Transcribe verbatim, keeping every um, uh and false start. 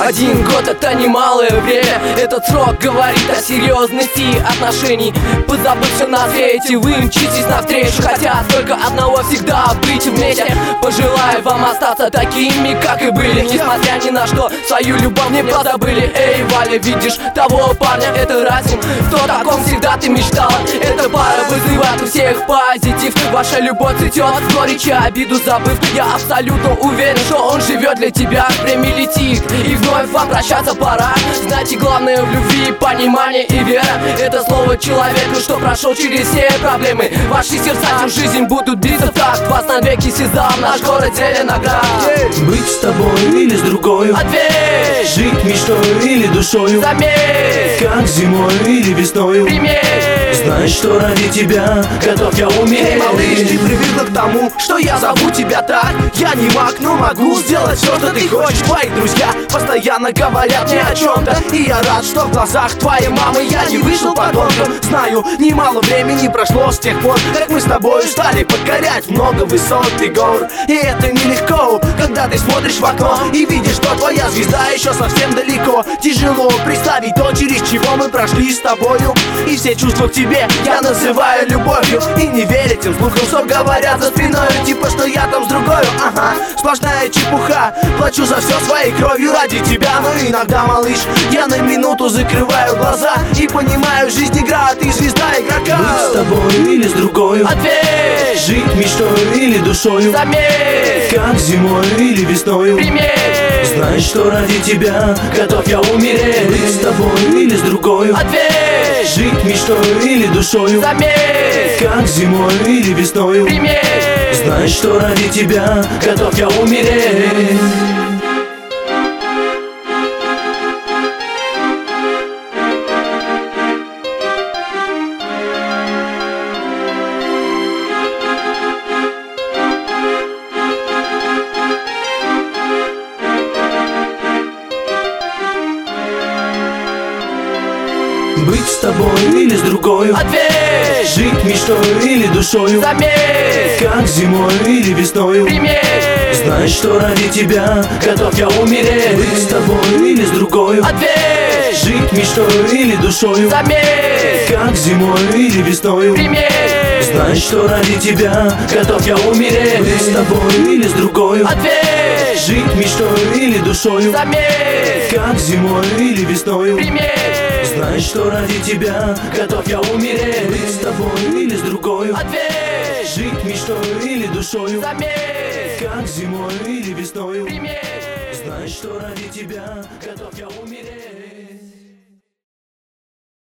Один год — это немалое время. Этот срок говорит о серьезности отношений. Позабыв все на свете, вы мчитесь навстречу, хотя только одного всегда быть вместе. Пожелаю вам остаться такими, как и были, несмотря ни на что, свою любовь не позабыли. Эй, Валя, видишь того парня? Это Расим, кто о таком всегда ты мечтала. Эта пара вызывает у всех позитив. Ваша любовь цветет в горечи, обиду забыв. Я абсолютно уверен, что он живет для тебя. Время летит, и вновь вам прощаться пора. Знаете, главное в любви понимание и вера. Это слово человеку, что прошел через все проблемы. Ваши сердца всю жизнь будут биться в такт. Вас навеки сезам, наш город Зеленоград. Быть с тобой или с другой? Ответь! Жить мечтой или душою? Заметь! Как зимой или весною? Примерь! Знаешь, что ради тебя готов я умереть. Эй, малыш, ты привыкла к тому, что я зову тебя так. Я не маг, но могу сделать все, что ты хочешь. Твои друзья постоянно говорят мне о чем-то, и я рад, что в глазах твоей мамы я не вышел подонком. Знаю, немало времени прошло с тех пор, как мы с тобой стали покорять много высот и гор. И это нелегко, когда ты смотришь в окно и видишь, что твоя звезда еще совсем далеко. Тяжело представить то, через чего мы прошли с тобою, и все чувства к тебе я называю любовью. И не верь этим слухам, что говорят за спиной, типа, что я там с другой. Ага, сплошная чепуха. Плачу за все своей кровью ради тебя. Но иногда, малыш, я на минуту закрываю глаза и понимаю, жизнь игра, а ты звезда игрока. Быть с тобой или с другой? Ответь! Жить мечтой или душою? Заметь! Как зимой или весною? Примерь! Знаешь, что ради тебя готов я умереть. Быть с тобой или с другой? Ответь! Жить мечтой или душою? Заметь! Как зимой или весною? Примерь! Знаешь, что ради тебя готов я умереть. Быть с тобой или с другой? Ответь! Жить мечтой или душою? Заметь! Как зимой или весною? Примерь! Знаешь, что ради тебя готов я умереть. Быть с тобой или с другой? Ответь! Жить мечтой или душою? Заметь! Как зимой или весною? Примерь! Знаешь, что ради тебя готов я умереть. Быть с тобой или с другой? Ответь! Жить мечтой или душою? Заметь! Как зимой или весною? Примерь! Знаешь, что ради тебя готов я умереть. Быть с тобой или с другой? Ответь! Жить мечтой или душою? Заметь! Как зимой или весною? Примерь! Знаешь, что ради тебя готов я умереть.